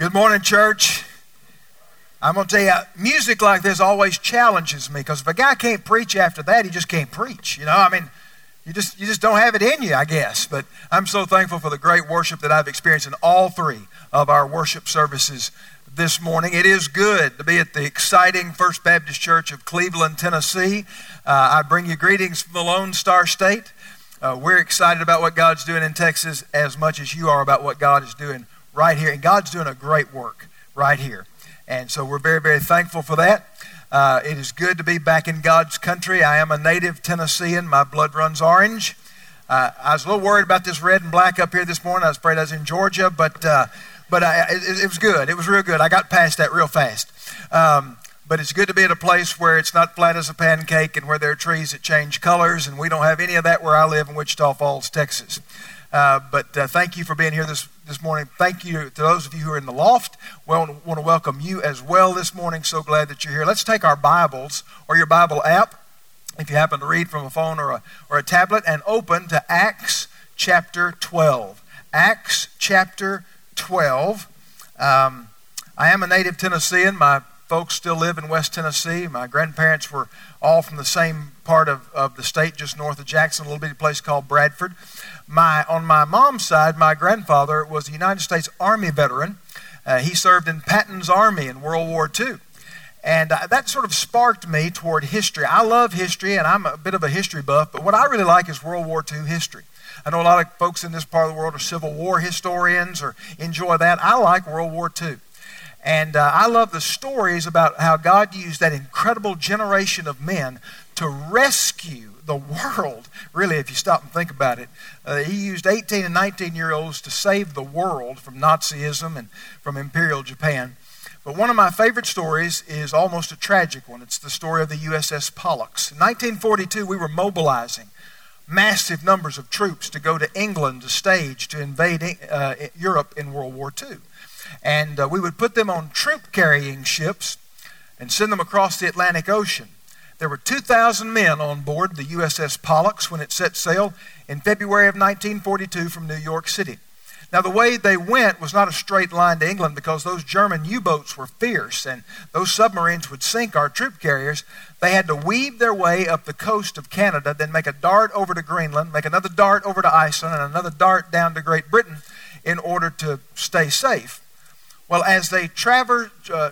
Good morning, church. I'm going to tell you, music like this always challenges me, because if a guy can't preach after that, he just can't preach. You just don't have it in you, I guess. But I'm so thankful for the great worship that I've experienced in all three of our worship services this morning. It is good to be at the exciting First Baptist Church of Cleveland, Tennessee. I bring you greetings from the Lone Star State. We're excited about what God's doing in Texas as much as you are about what God is doing right here. And God's doing a great work right here. And so we're very, very thankful for that. It is good to be back in God's country. I am a native Tennessean. My blood runs orange. I was a little worried about this red and black up here this morning. I was afraid I was in Georgia, but it was good. It was real good. I got past that real fast. But it's good to be at a place where it's not flat as a pancake and where there are trees that change colors, and we don't have any of that where I live in Wichita Falls, Texas. But thank you for being here this morning. Thank you to those of you who are in the loft. We want to welcome you as well this morning. So glad that you're here. Let's take our Bibles or your Bible app, if you happen to read from a phone or a tablet, and open to Acts chapter 12. Acts chapter 12. I am a native Tennessean. My folks still live in West Tennessee. My grandparents were all from the same part of the state, just north of Jackson, a little bitty place called Bradford. On my mom's side, my grandfather was a United States Army veteran. He served in Patton's Army in World War II. And that sort of sparked me toward history. I love history, and I'm a bit of a history buff, but what I really like is World War II history. I know a lot of folks in this part of the world are Civil War historians or enjoy that. I like World War II. And I love the stories about how God used that incredible generation of men to rescue the world. Really, if you stop and think about it, he used 18 and 19-year-olds to save the world from Nazism and from Imperial Japan. But one of my favorite stories is almost a tragic one. It's the story of the USS Pollux. In 1942, we were mobilizing massive numbers of troops to go to England to stage to invade Europe in World War II. And we would put them on troop-carrying ships and send them across the Atlantic Ocean. There were 2,000 men on board the USS Pollux when it set sail in February of 1942 from New York City. Now, the way they went was not a straight line to England, because those German U-boats were fierce, and those submarines would sink our troop carriers. They had to weave their way up the coast of Canada, then make a dart over to Greenland, make another dart over to Iceland, and another dart down to Great Britain in order to stay safe. Well, as they traveled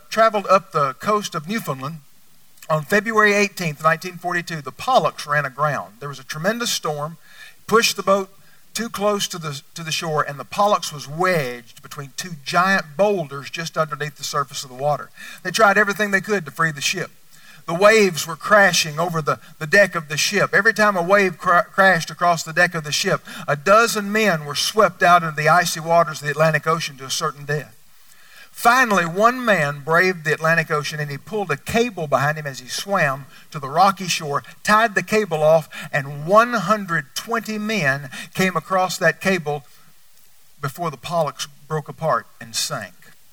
up the coast of Newfoundland, on February 18th, 1942, the Pollux ran aground. There was a tremendous storm, pushed the boat too close to the shore, and the Pollux was wedged between two giant boulders just underneath the surface of the water. They tried everything they could to free the ship. The waves were crashing over the deck of the ship. Every time a wave crashed across the deck of the ship, a dozen men were swept out into the icy waters of the Atlantic Ocean to a certain death. Finally, one man braved the Atlantic Ocean, and he pulled a cable behind him as he swam to the rocky shore, tied the cable off, and 120 men came across that cable before the Pollux broke apart and sank.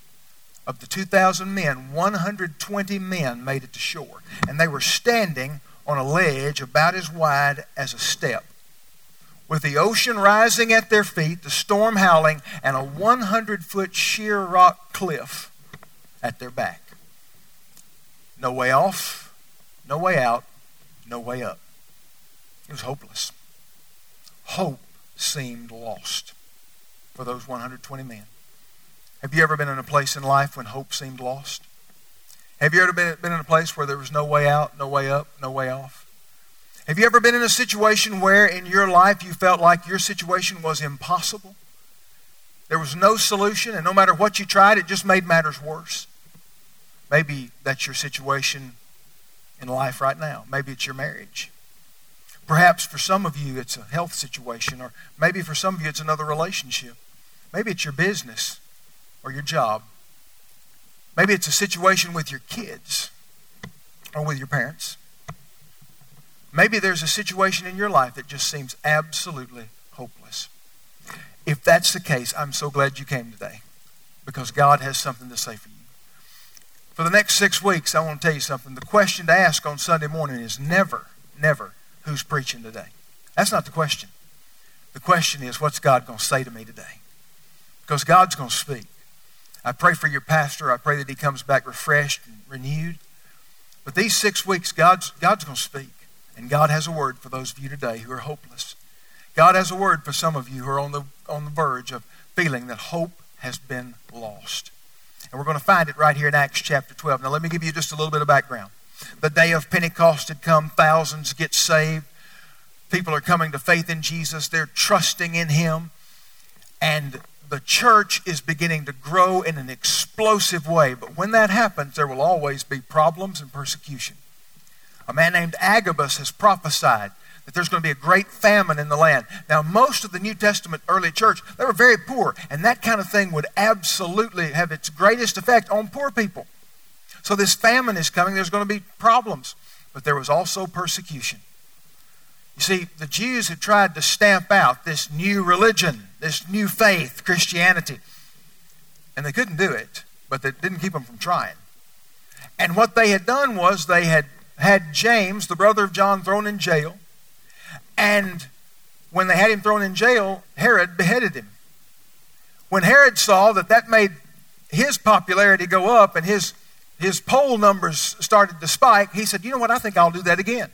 Of the 2,000 men, 120 men made it to shore, and they were standing on a ledge about as wide as a step, with the ocean rising at their feet, the storm howling, and a 100-foot sheer rock cliff at their back. No way off, no way out, no way up. It was hopeless. Hope seemed lost for those 120 men. Have you ever been in a place in life when hope seemed lost? Have you ever been in a place where there was no way out, no way up, no way off? Have you ever been in a situation where in your life you felt like your situation was impossible? There was no solution, and no matter what you tried, it just made matters worse. Maybe that's your situation in life right now. Maybe it's your marriage. Perhaps for some of you it's a health situation, or maybe for some of you it's another relationship. Maybe it's your business or your job. Maybe it's a situation with your kids or with your parents. Maybe there's a situation in your life that just seems absolutely hopeless. If that's the case, I'm so glad you came today, because God has something to say for you. For the next 6 weeks, I want to tell you something. The question to ask on Sunday morning is never, who's preaching today? That's not the question. The question is, what's God going to say to me today? Because God's going to speak. I pray for your pastor. I pray that he comes back refreshed and renewed. But these 6 weeks, God's going to speak. And God has a word for those of you today who are hopeless. God has a word for some of you who are on the verge of feeling that hope has been lost. And we're going to find it right here in Acts chapter 12. Now let me give you just a little bit of background. The day of Pentecost had come. Thousands get saved. People are coming to faith in Jesus. They're trusting in Him. And the church is beginning to grow in an explosive way. But when that happens, there will always be problems and persecution. A man named Agabus has prophesied that there's going to be a great famine in the land. Now, most of the New Testament early church, they were very poor, and that kind of thing would absolutely have its greatest effect on poor people. So this famine is coming. There's going to be problems, but there was also persecution. You see, the Jews had tried to stamp out this new religion, this new faith, Christianity, and they couldn't do it, but that didn't keep them from trying. And what they had done was they had James, the brother of John, thrown in jail. And when they had him thrown in jail, Herod beheaded him. When Herod saw that made his popularity go up and his poll numbers started to spike, he said, you know what, I think I'll do that again.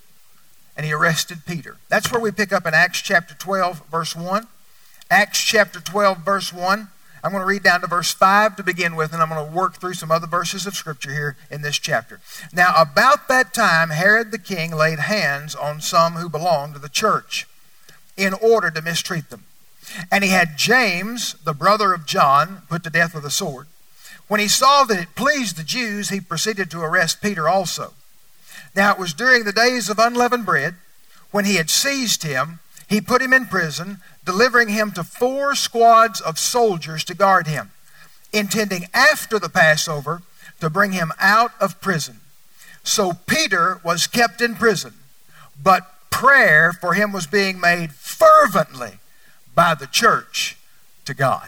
And he arrested Peter. That's where we pick up in Acts chapter 12, verse 1. Acts chapter 12, verse 1. I'm going to read down to verse 5 to begin with, and I'm going to work through some other verses of Scripture here in this chapter. Now, about that time, Herod the king laid hands on some who belonged to the church in order to mistreat them. And he had James, the brother of John, put to death with a sword. When he saw that it pleased the Jews, he proceeded to arrest Peter also. Now, it was during the days of unleavened bread. When he had seized him, he put him in prison, delivering him to 4 squads of soldiers to guard him, intending after the Passover to bring him out of prison. So Peter was kept in prison, but prayer for him was being made fervently by the church to God.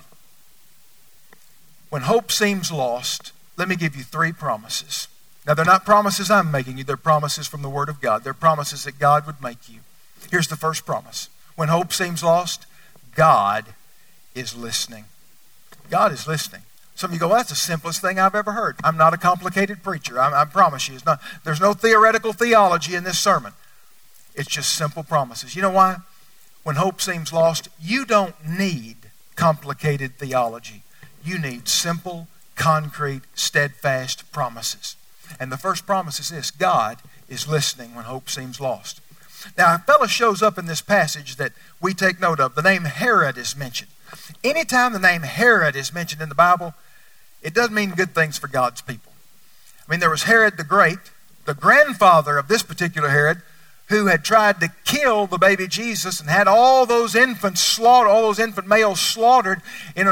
When hope seems lost, let me give you 3 promises. Now, they're not promises I'm making you. They're promises from the Word of God. They're promises that God would make you. Here's the first promise. When hope seems lost, God is listening. God is listening. Some of you go, well, that's the simplest thing I've ever heard. I'm not a complicated preacher. I promise you. There's no theoretical theology in this sermon. It's just simple promises. You know why? When hope seems lost, you don't need complicated theology. You need simple, concrete, steadfast promises. And the first promise is this: God is listening when hope seems lost. Now, a fellow shows up in this passage that we take note of. The name Herod is mentioned. Anytime the name Herod is mentioned in the Bible, it doesn't mean good things for God's people. I mean, there was Herod the Great, the grandfather of this particular Herod, who had tried to kill the baby Jesus and had all those infants slaughtered, all those infant males slaughtered in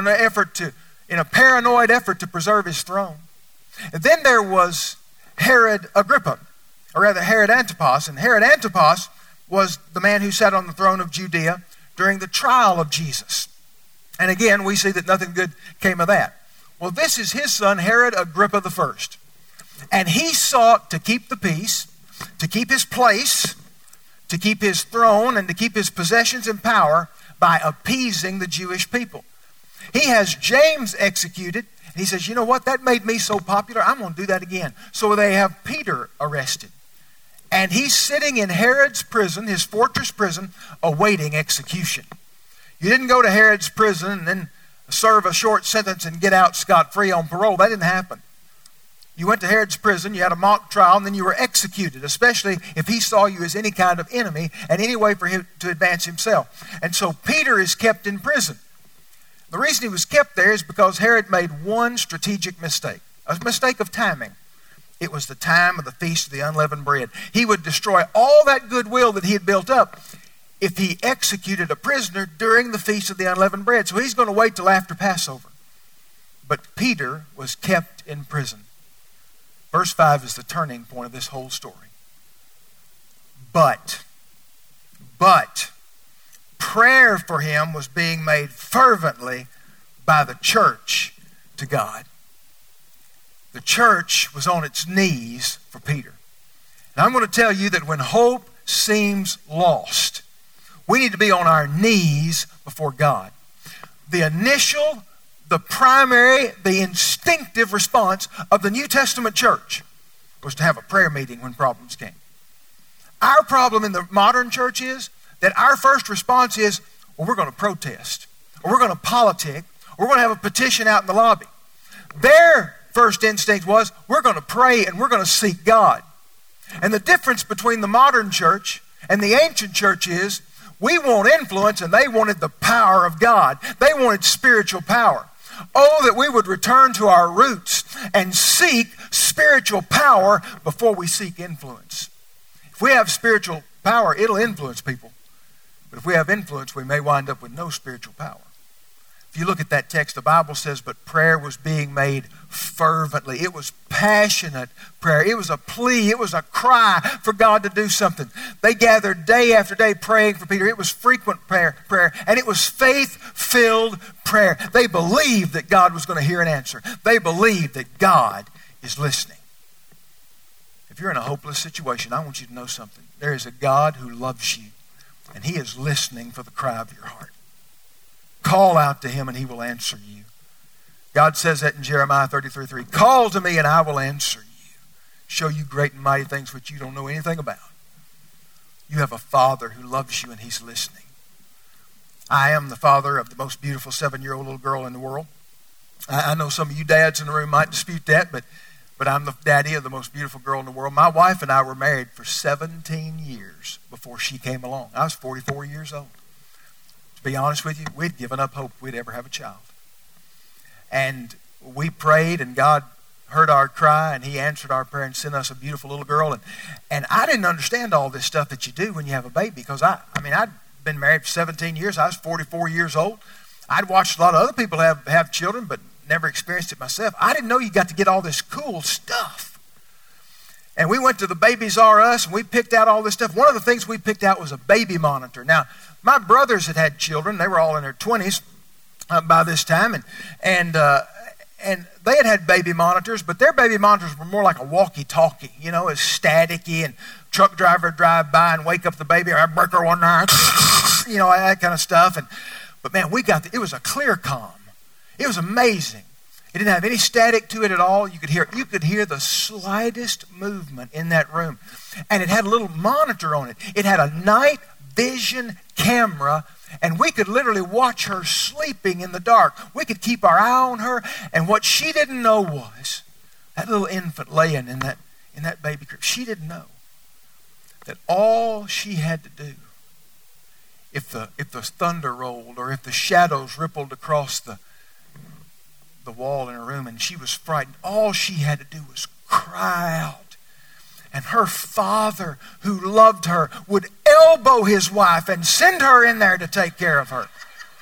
a paranoid effort to preserve his throne. And then there was Herod Agrippa, or rather Herod Antipas. And Herod Antipas was the man who sat on the throne of Judea during the trial of Jesus. And again, we see that nothing good came of that. Well, this is his son, Herod Agrippa I. And he sought to keep the peace, to keep his place, to keep his throne, and to keep his possessions and power by appeasing the Jewish people. He has James executed. And he says, you know what? That made me so popular, I'm going to do that again. So they have Peter arrested. And he's sitting in Herod's prison, his fortress prison, awaiting execution. You didn't go to Herod's prison and then serve a short sentence and get out scot-free on parole. That didn't happen. You went to Herod's prison, you had a mock trial, and then you were executed, especially if he saw you as any kind of enemy and any way for him to advance himself. And so Peter is kept in prison. The reason he was kept there is because Herod made one strategic mistake, a mistake of timing. It was the time of the Feast of the Unleavened Bread. He would destroy all that goodwill that he had built up if he executed a prisoner during the Feast of the Unleavened Bread. So he's going to wait till after Passover. But Peter was kept in prison. Verse 5 is the turning point of this whole story. But prayer for him was being made fervently by the church to God. The church was on its knees for Peter. And I'm going to tell you that when hope seems lost, we need to be on our knees before God. The initial the instinctive response of the New Testament church was to have a prayer meeting when problems came. Our problem in the modern church is that our first response is, well, we're going to protest, or we're going to politic, or we're going to have a petition out in the lobby. Their first instinct was, we're going to pray and we're going to seek God. And the difference between the modern church and the ancient church is, we want influence and they wanted the power of God. They wanted spiritual power. Oh, that we would return to our roots and seek spiritual power before we seek influence. If we have spiritual power, it'll influence people. But if we have influence, we may wind up with no spiritual power. If you look at that text, the Bible says, but prayer was being made fervently. It was passionate prayer. It was a plea. It was a cry for God to do something. They gathered day after day praying for Peter. It was frequent prayer, and it was faith-filled prayer. They believed that God was going to hear and answer. They believed that God is listening. If you're in a hopeless situation, I want you to know something. There is a God who loves you, and He is listening for the cry of your heart. Call out to Him and He will answer you. God says that in Jeremiah 33:3. Call to me and I will answer you. Show you great and mighty things which you don't know anything about. You have a Father who loves you and He's listening. I am the father of the most beautiful 7-year-old little girl in the world. I know some of you dads in the room might dispute that, but I'm the daddy of the most beautiful girl in the world. My wife and I were married for 17 years before she came along. I was 44 years old. To be honest with you, we'd given up hope we'd ever have a child. And we prayed and God heard our cry and He answered our prayer and sent us a beautiful little girl. And I didn't understand all this stuff that you do when you have a baby, because I'd been married for 17 years. I was 44 years old. I'd watched a lot of other people have children, but never experienced it myself. I didn't know you got to get all this cool stuff. And we went to the Babies R Us and we picked out all this stuff. One of the things we picked out was a baby monitor. Now, my brothers had children. They were all in their 20s by this time. And they had baby monitors, but their baby monitors were more like a walkie-talkie. You know, it's staticky, and truck driver would drive by and wake up the baby. I break her one night. You know, that kind of stuff. But man, it was a clear comm. It was amazing. It didn't have any static to it at all. You could hear the slightest movement in that room. And it had a little monitor on it. It had a night vision camera, and we could literally watch her sleeping in the dark. We could keep our eye on her, and what she didn't know was that little infant laying in that baby crib. She didn't know that all she had to do, if the thunder rolled or if the shadows rippled across the wall in her room and she was frightened, all she had to do was cry out. And her father, who loved her, would elbow his wife and send her in there to take care of her.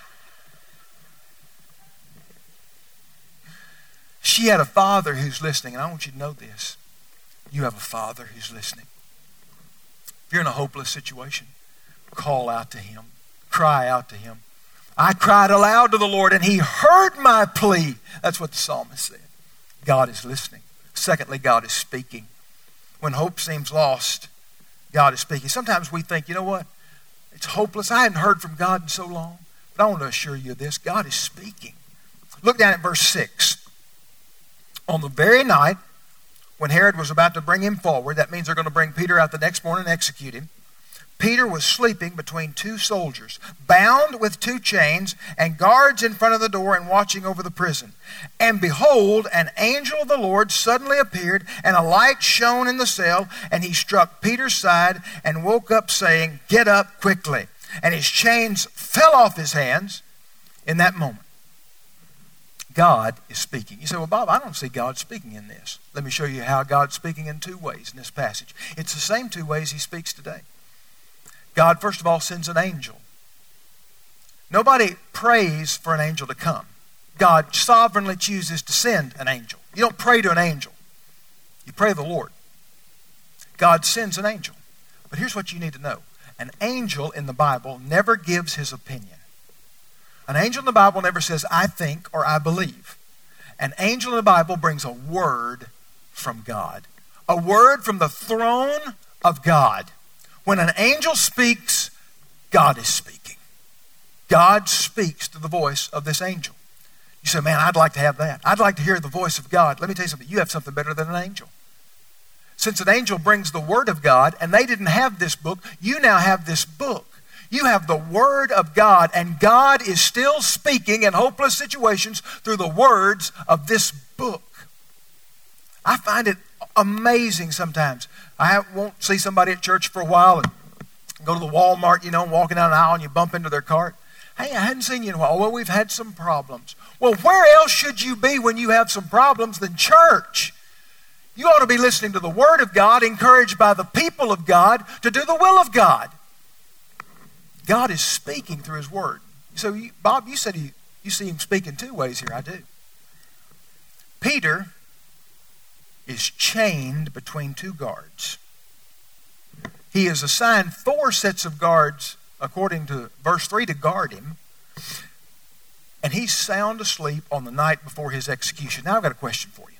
She had a father who's listening, and I want you to know this. You have a father who's listening. If you're in a hopeless situation, call out to Him. Cry out to Him. I cried aloud to the Lord, and He heard my plea. That's what the psalmist said. God is listening. Secondly, God is speaking. When hope seems lost, God is speaking. Sometimes we think, you know what? It's hopeless. I hadn't heard from God in so long. But I want to assure you of this. God is speaking. Look down at verse 6. On the very night when Herod was about to bring him forward, that means they're going to bring Peter out the next morning and execute him, Peter was sleeping between two soldiers, bound with 2 chains, and guards in front of the door and watching over the prison. And behold, an angel of the Lord suddenly appeared, and a light shone in the cell, and he struck Peter's side and woke up, saying, "Get up quickly." And his chains fell off his hands in that moment. God is speaking. You say, well, Bob, I don't see God speaking in this. Let me show you how God's speaking in 2 ways in this passage. It's the same 2 ways He speaks today. God, first of all, sends an angel. Nobody prays for an angel to come. God sovereignly chooses to send an angel. You don't pray to an angel. You pray to the Lord. God sends an angel. But here's what you need to know. An angel in the Bible never gives his opinion. An angel in the Bible never says, I think or I believe. An angel in the Bible brings a word from God. A word from the throne of God. When an angel speaks, God is speaking. God speaks to the voice of this angel. You say, man, I'd like to have that. I'd like to hear the voice of God. Let me tell you something. You have something better than an angel. Since an angel brings the Word of God, and they didn't have this book, you now have this book. You have the Word of God, and God is still speaking in hopeless situations through the words of this book. I find it amazing sometimes. I won't see somebody at church for a while and go to the Walmart, walking down an aisle and you bump into their cart. Hey, I hadn't seen you in a while. Well, we've had some problems. Well, where else should you be when you have some problems than church? You ought to be listening to the Word of God, encouraged by the people of God to do the will of God. God is speaking through His Word. So, Bob, you said you see Him speaking two ways here. I do. Peter is chained between two guards. He is assigned 4 sets of guards, according to verse 3, to guard him. And he's sound asleep on the night before his execution. Now I've got a question for you.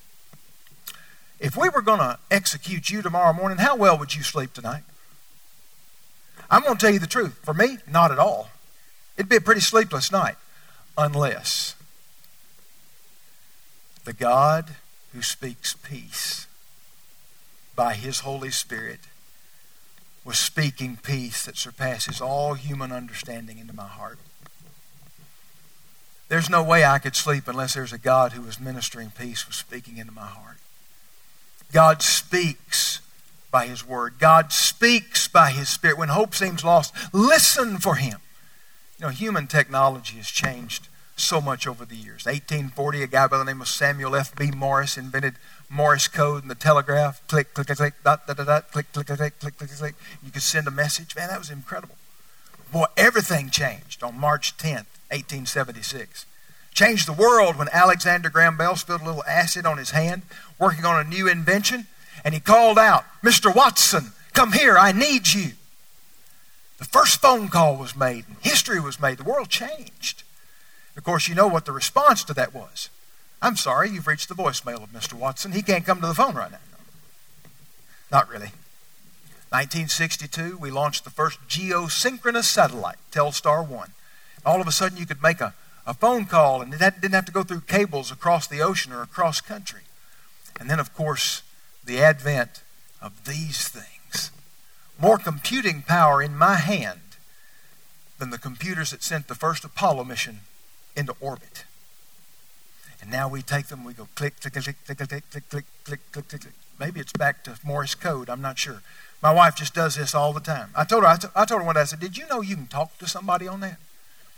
If we were going to execute you tomorrow morning, how well would you sleep tonight? I'm going to tell you the truth. For me, not at all. It'd be a pretty sleepless night. Unless the God who speaks peace by His Holy Spirit was speaking peace that surpasses all human understanding into my heart. There's no way I could sleep unless there's a God who was ministering peace, was speaking into my heart. God speaks by His Word. God speaks by His Spirit. When hope seems lost, listen for Him. Human technology has changed so much over the years. 1840, a guy by the name of Samuel F.B. Morse invented Morse code and the telegraph. Click, click, click, dot, dot, dot, dot, click, click, click, click, click, click, click. You could send a message. Man, that was incredible. Boy, everything changed on March 10th, 1876. Changed the world when Alexander Graham Bell spilled a little acid on his hand, working on a new invention, and he called out, "Mr. Watson, come here, I need you." The first phone call was made, and history was made. The world changed. Of course, you know what the response to that was. "I'm sorry, you've reached the voicemail of Mr. Watson. He can't come to the phone right now." Not really. 1962, we launched the first geosynchronous satellite, Telstar 1. All of a sudden, you could make a phone call, and it didn't have to go through cables across the ocean or across country. And then, of course, the advent of these things. More computing power in my hand than the computers that sent the first Apollo mission into orbit. And now we take them, we go click, click, click, click, click, click, click, click, click, click. Maybe it's back to Morse code, I'm not sure. My wife just does this all the time. I told her one day, I said, "Did you know you can talk to somebody on that?"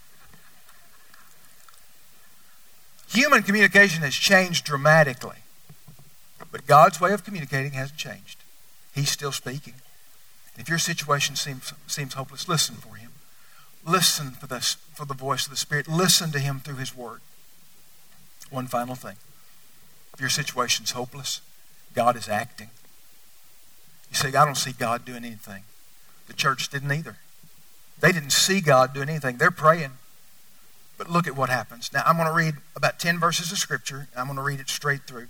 Human communication has changed dramatically. But God's way of communicating hasn't changed. He's still speaking. If your situation seems hopeless, listen for Him. Listen for the voice of the Spirit. Listen to Him through His Word. One final thing. If your situation's hopeless, God is acting. You say, "I don't see God doing anything." The church didn't either. They didn't see God doing anything. They're praying. But look at what happens. Now, I'm going to read about 10 verses of Scripture. I'm going to read it straight through.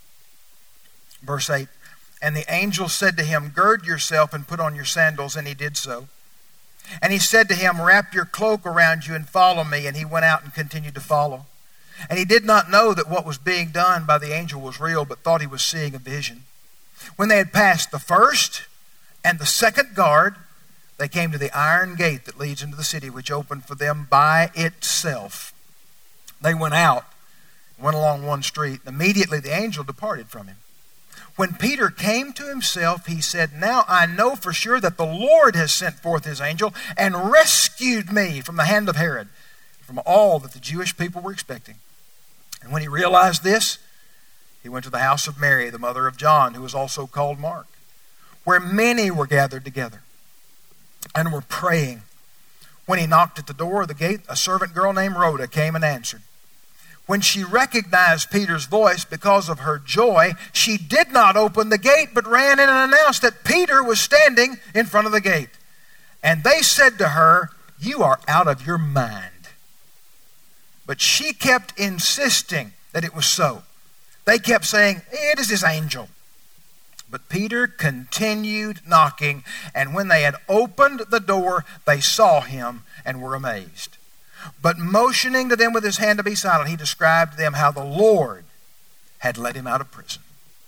Verse 8, "And the angel said to him, 'Gird yourself and put on your sandals.' And he did so. And he said to him, 'Wrap your cloak around you and follow me.' And he went out and continued to follow. And he did not know that what was being done by the angel was real, but thought he was seeing a vision. When they had passed the first and the second guard, they came to the iron gate that leads into the city, which opened for them by itself. They went out, went along one street, and immediately the angel departed from him. When Peter came to himself, he said, 'Now I know for sure that the Lord has sent forth His angel and rescued me from the hand of Herod, from all that the Jewish people were expecting.' And when he realized this, he went to the house of Mary, the mother of John, who was also called Mark, where many were gathered together and were praying. When he knocked at the door of the gate, a servant girl named Rhoda came and answered. When she recognized Peter's voice because of her joy, she did not open the gate, but ran in and announced that Peter was standing in front of the gate. And they said to her, 'You are out of your mind.' But she kept insisting that it was so. They kept saying, 'It is His angel.' But Peter continued knocking, and when they had opened the door, they saw him and were amazed. But motioning to them with his hand to be silent, he described to them how the Lord had led him out of prison.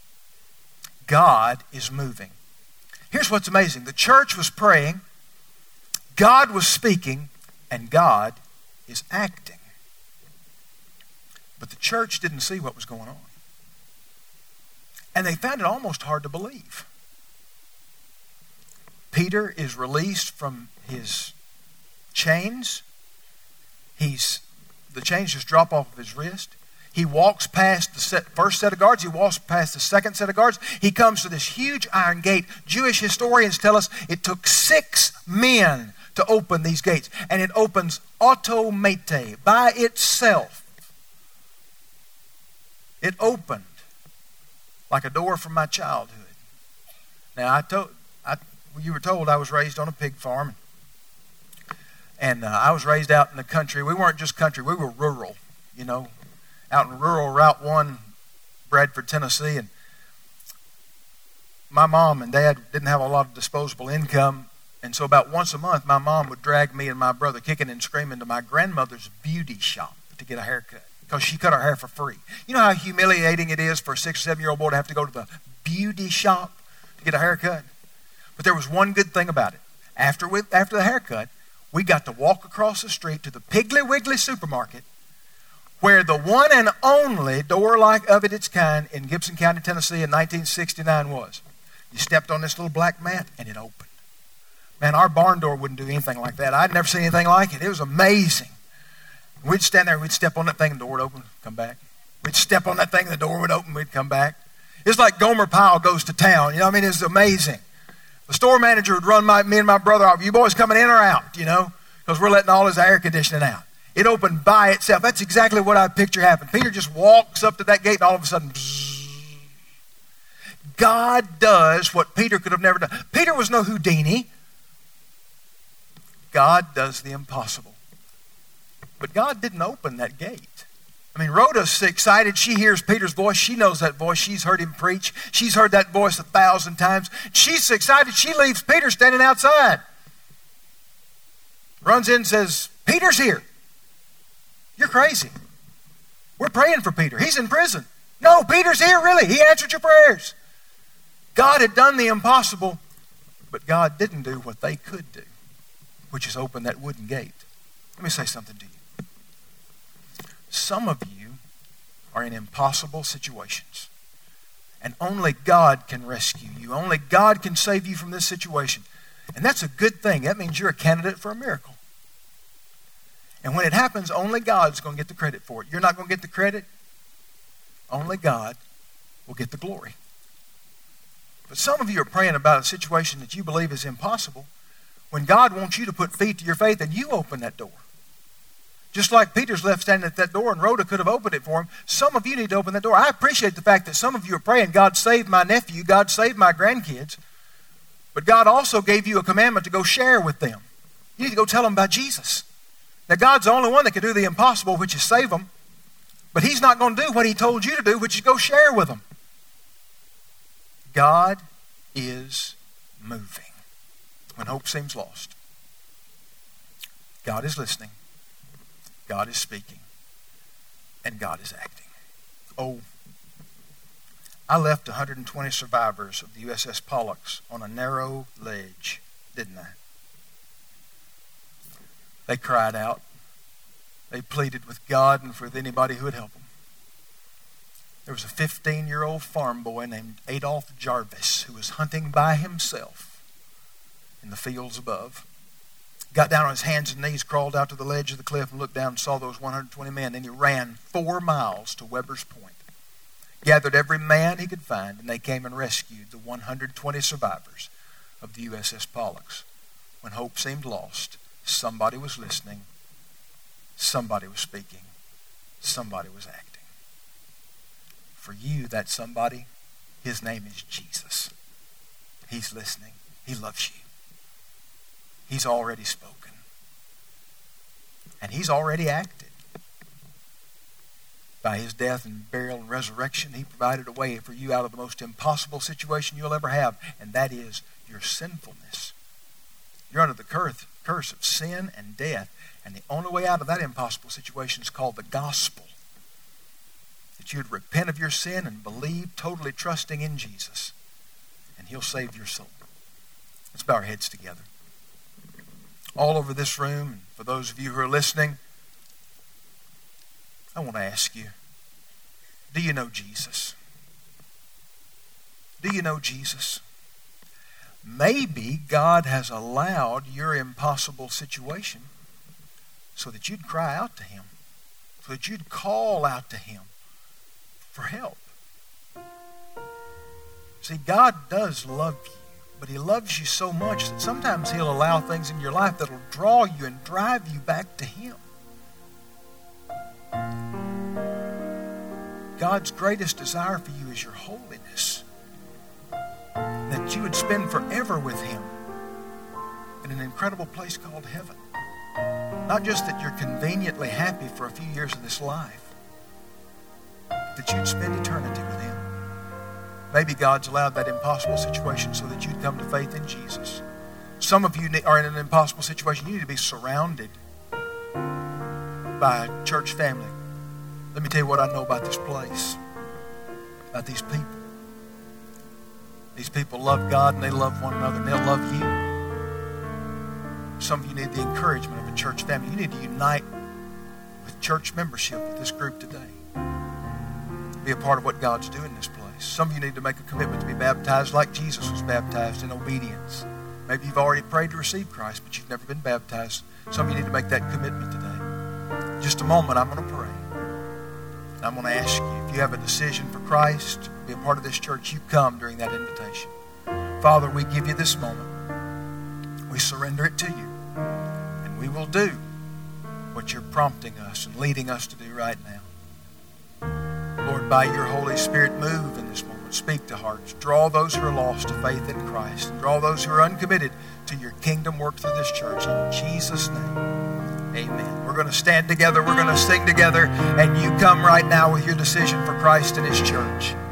God is moving. Here's what's amazing. The church was praying, God was speaking, and God is acting. But the church didn't see what was going on. And they found it almost hard to believe. Peter is released from his chains. The chains just drop off of his wrist. He walks past the first set of guards. He walks past the second set of guards. He comes to this huge iron gate. Jewish historians tell us it took 6 men to open these gates. And it opens automate, by itself. It opened like a door from my childhood. Now, you were told I was raised on a pig farm. And I was raised out in the country. We weren't just country, we were rural, out in rural Route 1, Bradford, Tennessee. And my mom and dad didn't have a lot of disposable income. And so about once a month, my mom would drag me and my brother kicking and screaming to my grandmother's beauty shop to get a haircut, because she cut our hair for free. You know how humiliating it is for a 6 or 7-year-old boy to have to go to the beauty shop to get a haircut? But there was one good thing about it. After the haircut, we got to walk across the street to the Piggly Wiggly supermarket, where the one and only door like of its kind in Gibson County, Tennessee in 1969 was. You stepped on this little black mat and it opened. Man, our barn door wouldn't do anything like that. I'd never seen anything like it. It was amazing. We'd stand there, we'd step on that thing, and the door would open, come back. We'd step on that thing, the door would open, we'd come back. It's like Gomer Pyle goes to town. It's amazing. The store manager would run me and my brother off. You boys coming in or out, because we're letting all his air conditioning out. It opened by itself. That's exactly what I picture happened. Peter just walks up to that gate and all of a sudden, bzzz. God does what Peter could have never done. Peter was no Houdini. God does the impossible. But God didn't open that gate. Rhoda's excited. She hears Peter's voice. She knows that voice. She's heard him preach. She's heard that voice 1,000 times. She's excited. She leaves Peter standing outside. Runs in and says, Peter's here. You're crazy. We're praying for Peter. He's in prison. No, Peter's here, really. He answered your prayers. God had done the impossible, but God didn't do what they could do, which is open that wooden gate. Let me say something to you. Some of you are in impossible situations, and only God can rescue you. Only God can save you from this situation. And that's a good thing. That means you're a candidate for a miracle. And when it happens, only God's going to get the credit for it. You're not going to get the credit. Only God will get the glory. But some of you are praying about a situation that you believe is impossible, when God wants you to put feet to your faith and you open that door. Just like Peter's left standing at that door and Rhoda could have opened it for him, some of you need to open that door. I appreciate the fact that some of you are praying, God saved my nephew, God saved my grandkids. But God also gave you a commandment to go share with them. You need to go tell them about Jesus. Now, God's the only one that can do the impossible, which is save them. But He's not going to do what He told you to do, which is go share with them. God is moving when hope seems lost. God is listening. God is speaking. And God is acting. Oh, I left 120 survivors of the USS Pollux on a narrow ledge, didn't I? They cried out. They pleaded with God and with anybody who would help them. There was a 15-year-old farm boy named Adolph Jarvis who was hunting by himself in the fields above. Got down on his hands and knees, crawled out to the ledge of the cliff and looked down and saw those 120 men. Then he ran 4 miles to Weber's Point. Gathered every man he could find, and they came and rescued the 120 survivors of the USS Pollux. When hope seemed lost, somebody was listening, somebody was speaking, somebody was acting. For you, that somebody, his name is Jesus. He's listening. He loves you. He's already spoken. And He's already acted. By His death and burial and resurrection, He provided a way for you out of the most impossible situation you'll ever have, and that is your sinfulness. You're under the curse curse of sin and death. And the only way out of that impossible situation is called the gospel. That you'd repent of your sin and believe, totally trusting in Jesus. And He'll save your soul. Let's bow our heads together. All over this room, and for those of you who are listening, I want to ask you, do you know Jesus? Do you know Jesus? Maybe God has allowed your impossible situation so that you'd cry out to Him, so that you'd call out to Him for help. See, God does love you, but He loves you so much that sometimes He'll allow things in your life that'll draw you and drive you back to Him. God's greatest desire for you is your holiness. That you would spend forever with Him in an incredible place called heaven. Not just that you're conveniently happy for a few years of this life, that you'd spend eternity with Him. Maybe God's allowed that impossible situation so that you'd come to faith in Jesus. Some of you are in an impossible situation. You need to be surrounded by a church family. Let me tell you what I know about this place, about these people. These people love God and they love one another and they'll love you. Some of you need the encouragement of a church family. You need to unite with church membership with this group today. Be a part of what God's doing in this place. Some of you need to make a commitment to be baptized like Jesus was baptized in obedience. Maybe you've already prayed to receive Christ, but you've never been baptized. Some of you need to make that commitment today. In just a moment, I'm going to pray. And I'm going to ask you, if you have a decision for Christ, to be a part of this church, you come during that invitation. Father, we give you this moment. We surrender it to you. And we will do what you're prompting us and leading us to do right now. Lord, by your Holy Spirit, move in this moment. Speak to hearts. Draw those who are lost to faith in Christ. And draw those who are uncommitted to your kingdom work through this church. In Jesus' name, amen. We're going to stand together. We're going to sing together. And you come right now with your decision for Christ and His church.